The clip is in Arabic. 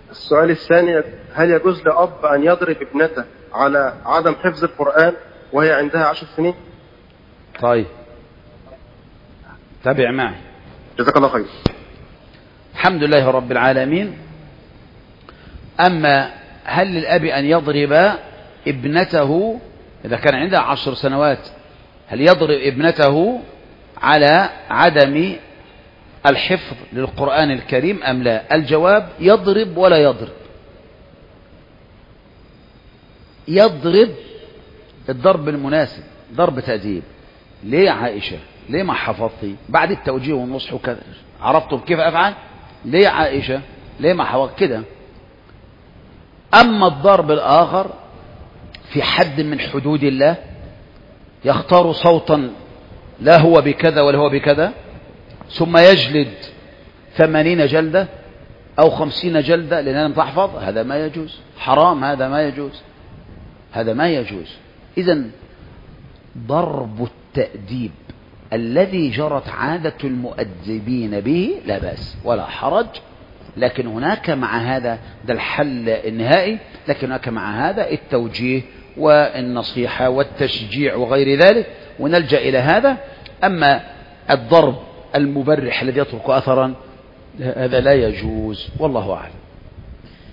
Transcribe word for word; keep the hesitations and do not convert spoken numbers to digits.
السؤال الثاني: هل يجوز لأب أن يضرب ابنته على عدم حفظ القرآن وهي عندها عشر سنين؟ طيب تابع معي. جزاك الله خير. الحمد لله رب العالمين. أما هل للأب أن يضرب ابنته إذا كان عندها عشر سنوات، هل يضرب ابنته على عدم الحفظ للقرآن الكريم أم لا؟ الجواب: يضرب ولا يضرب. يضرب الضرب المناسب، ضرب تأديب. ليه يا عائشة؟ ليه ما حفظتي؟ بعد التوجيه والنصح وكذا عرفتم كيف أفعل؟ ليه يا عائشة؟ ليه ما حفظت كده؟ أما الضرب الآخر في حد من حدود الله، يختار صوتا لا هو بكذا ولا هو بكذا، ثم يجلد ثمانين جلدة أو خمسين جلدة لأنها لم تحفظ، هذا ما يجوز، حرام، هذا ما يجوز، هذا ما يجوز. إذن ضرب التأديب الذي جرت عادة المؤدبين به لا بأس ولا حرج، لكن هناك مع هذا، ده الحل النهائي، لكن هناك مع هذا التوجيه والنصيحة والتشجيع وغير ذلك، ونلجأ إلى هذا. أما الضرب المبرح الذي يترك أثرا هذا لا يجوز، والله أعلم.